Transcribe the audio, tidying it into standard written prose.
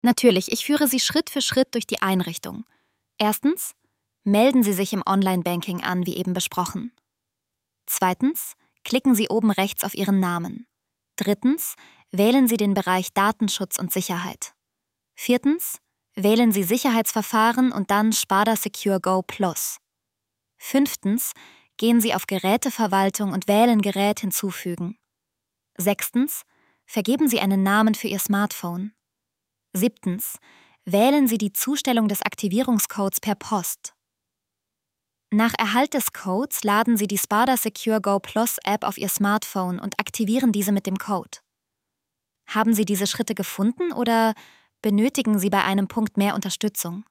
Natürlich, ich führe Sie Schritt für Schritt durch die Einrichtung. Erstens, melden Sie sich im Online-Banking an, wie eben besprochen. Zweitens, klicken Sie oben rechts auf Ihren Namen. Drittens, wählen Sie den Bereich Datenschutz und Sicherheit. Viertens, wählen Sie Sicherheitsverfahren und dann Spada Secure Go Plus. Fünftens, gehen Sie auf Geräteverwaltung und wählen Gerät hinzufügen. Sechstens, vergeben Sie einen Namen für Ihr Smartphone. Siebtens, wählen Sie die Zustellung des Aktivierungscodes per Post. Nach Erhalt des Codes laden Sie die Spada Secure Go Plus App auf Ihr Smartphone und aktivieren diese mit dem Code. Haben Sie diese Schritte gefunden oder benötigen Sie bei einem Punkt mehr Unterstützung?